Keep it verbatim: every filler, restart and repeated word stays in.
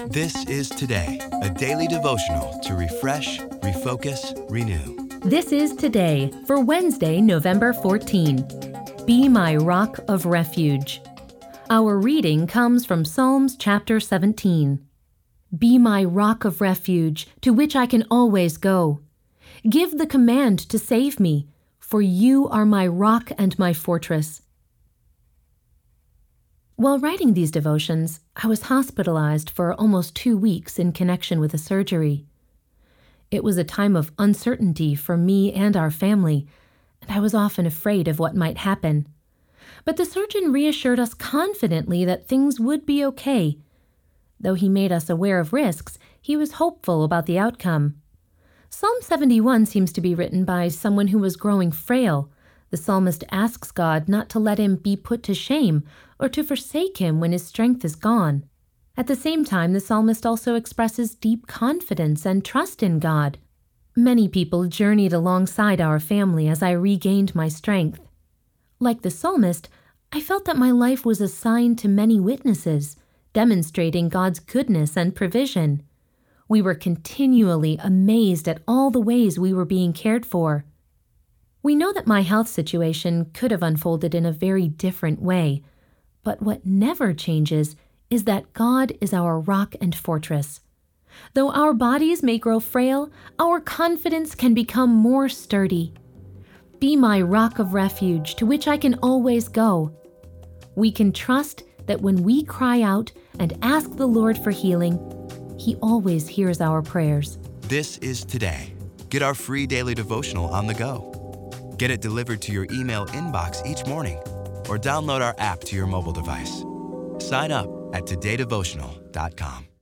This is Today, a daily devotional to refresh, refocus, renew. This is Today for Wednesday, November fourteenth. Be my rock of refuge. Our reading comes from Psalms chapter seventeen. Be my rock of refuge, to which I can always go. Give the command to save me, for you are my rock and my fortress. While writing these devotions, I was hospitalized for almost two weeks in connection with a surgery. It was a time of uncertainty for me and our family, and I was often afraid of what might happen. But the surgeon reassured us confidently that things would be okay. Though he made us aware of risks, he was hopeful about the outcome. Psalm seventy-one seems to be written by someone who was growing frail. The psalmist asks God not to let him be put to shame or to forsake him when his strength is gone. At the same time, the psalmist also expresses deep confidence and trust in God. Many people journeyed alongside our family as I regained my strength. Like the psalmist, I felt that my life was a sign to many witnesses, demonstrating God's goodness and provision. We were continually amazed at all the ways we were being cared for. We know that my health situation could have unfolded in a very different way, but what never changes is that God is our rock and fortress. Though our bodies may grow frail, our confidence can become more sturdy. Be my rock of refuge, to which I can always go. We can trust that when we cry out and ask the Lord for healing, He always hears our prayers. This is Today. Get our free daily devotional on the go. Get it delivered to your email inbox each morning, or download our app to your mobile device. Sign up at today devotional dot com.